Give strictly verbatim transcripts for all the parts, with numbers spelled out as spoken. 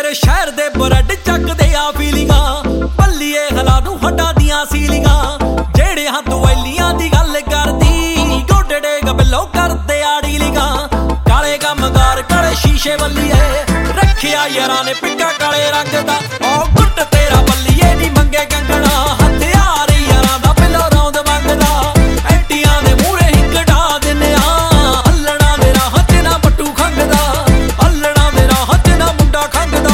तेरे शहर दे ब्रेड चकदे आ फीलिंगां भल्लीए हला नूं हड्डां दियां सीलिंगां जेड़े हां दुआलियां दी गल करदी गोडे डेग बिल्लो करदे आड़ी लिंगां काले कमगार काले शीशे बल्लीए रखिया यारां ने पिक्का काले रंग दा ओ गुट तेरा बल्लीए नी मंगे कंगना हथियार यारां दा पिल्लो रौंद मंगदा एटियां दे मूहरे हिक ढा दिंदे आ हल्लणा दे राह च ना पट्टू खंगदा हल्लणा दे राह च ना मुंडा खंगदा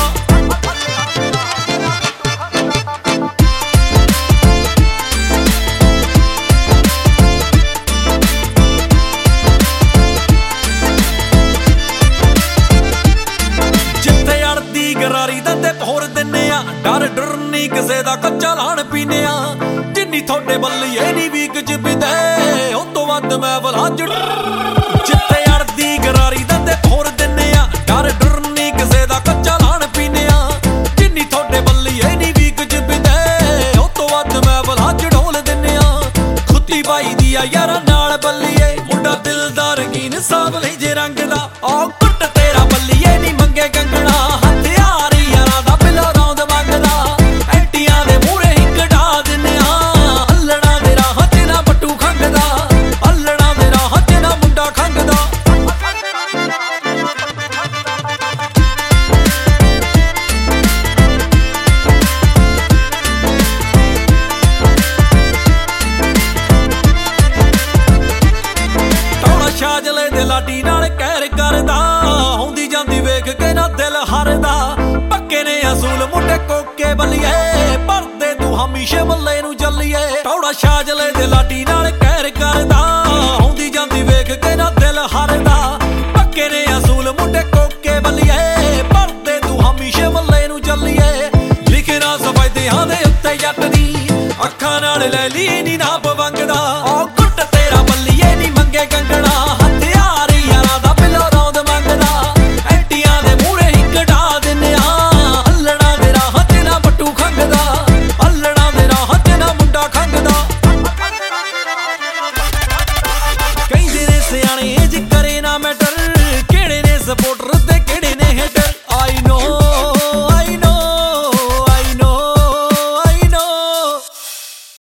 जिथे अड़दी गरारी दंदे भोर दिन्ने आ डर डर नी किसे दा कच्चा लाण पीने आ जिन्नी थोड़े बल्लीए नी वीक च पिंदे उस तो वध मैं भला जिथे अड़दी गरारी दंदे भोर दिन्ने आ डर डर नी किसे दा कच्चा लाण पीने आ जिन्नी थोड़े बल्लीए नी वीक च पिंदे उस तो वध मैं भला ढोल दिन्ने आ खुत्ती पाई दी आ यारा नाल बल्लीए मुंडा दिल दा रंगीन सावले जे रंग दा ओ गुट तेरा बल्लीए नी मंगे कंगना हथियार यारां दा पिल्लो रौंद मंगदा एटियां दे मूहरे हिक ढा दिन्ने आ हल्लणा दे राह च ना पट्टू खंगदा हल्लणा दे राह च ना मुंडा खंगदा टौड़ा शाजले दे लाडी नाल कहर करदा होंदी जांदी वेख के ना दिल हरदा पक्के ने असूल मुंडे कोके बल्लीए भरदे तू हमेशा मल्ले नू जल्लीए टौड़ा शाजले दे लाडी नाल कहर करदा होंदी जांदी वेख के ना दिल हरदा पक्के ने असूल मुंडे कोके बल्लीए भरदे तू हमेशा मल्ले नू जल्लीए लिखना सफायदे दे उत्ते जट दी अखां नाल लै ली नी नाप वंगदा